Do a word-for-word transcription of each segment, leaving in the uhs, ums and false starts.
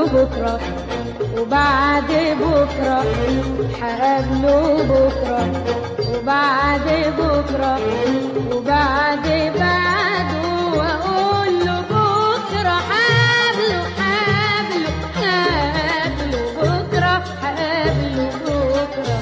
بكرة وبعد بكرة، هقابله بكرة وبعد بكرة وبعد بعده، وأقول له بكرة هقابله هقابله هقابله بكرة هقابله بكرة.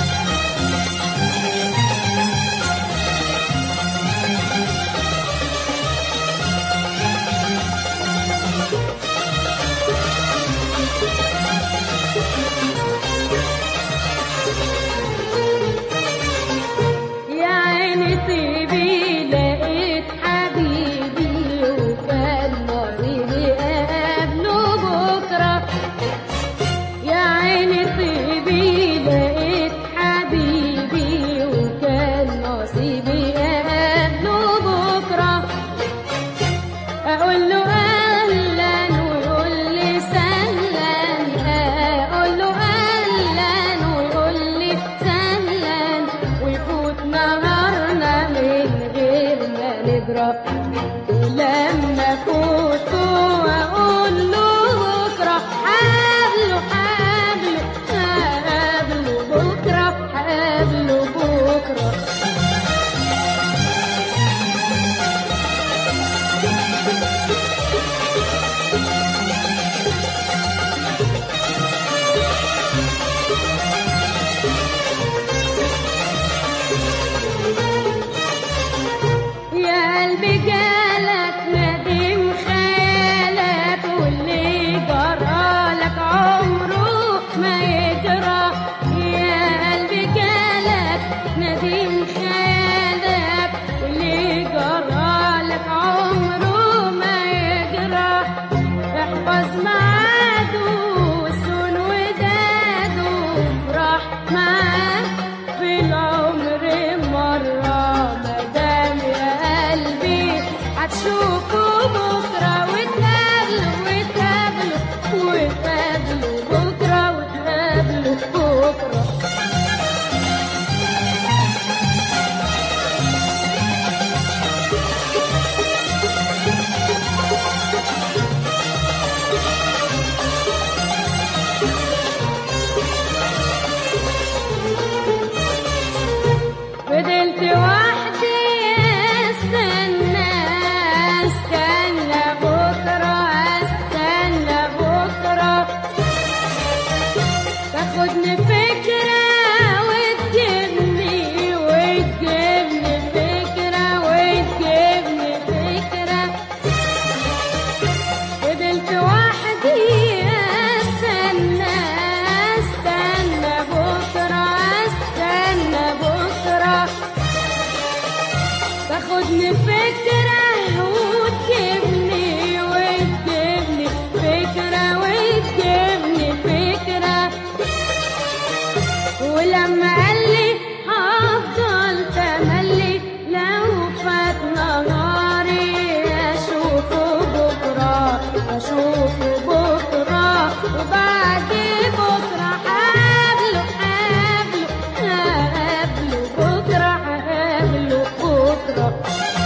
ولما فوته اقول له بكره هقابله هقابله هقابله بكره هقابله بكره. يا قلبي جالك ندم خيالك، واللي جرالك عمره ما يجرى. يا قلبي جالك ندم خيالك، واللي جرالك عمره ما يجرى. احفظ ميعاده وصون وداده، وافرح معاه في العمر مرة، مادام يا قلبي هتشوفه بكرة وتقابله وتقابله وتقابله بكرة وتقابله بكرة. فضلت وحدي استنى استنى بكرة استنى بكرة، تاخدني فكرة وتجيبني وتجيبني فكرة وتجيبني فكرة. فضلت وحدي استنى استنى بكرة استنى بكرة، تاخدني فكرة وتجيبني وتجيبني فكرة وتجيبني فكرة. ولما قالي هفضل تملي لو فات نهاري، أشوفه بكرة أشوفه بكرة وبعد بكرة هقابله هقابله هقابله بكرة هقابله بكرة.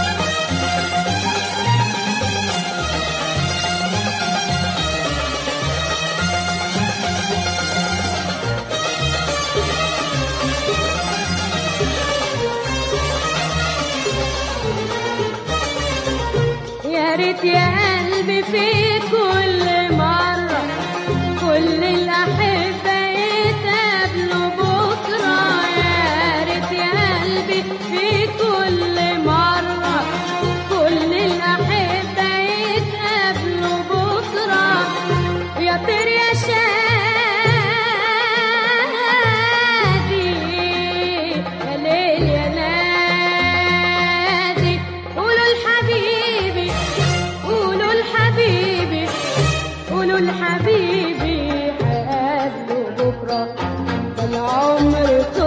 يا ريت يا قلبي في كل مرة كل الأحبة يتقابلوا بكرة. يا ريت يا قلبي في كل مرة كل الأحبة يتقابلوا بكرة. يا طير يا شادي يا ليل يا نادي، قولوا لحبيبي قولوا لحبيبي قولوا لحبيبي هقابله بكرة، ده العمر